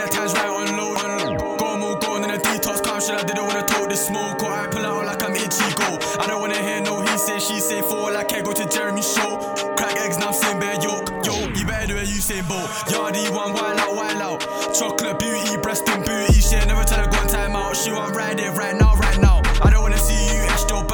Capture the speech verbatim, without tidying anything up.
like times right on low. Go more go in the detox, calm shit, I didn't wanna talk this smoke. Or I pull out like I'm Ichigo. I don't wanna hear no he say, she say, fall like I go to Jeremy show. Crack eggs, now I'm saying bare yolk. Yo, you better do it, you say boat. Yardie one, wild out, wild out. Chocolate beauty, breast and booty. She never tell her go on time out. She want ride it right now, right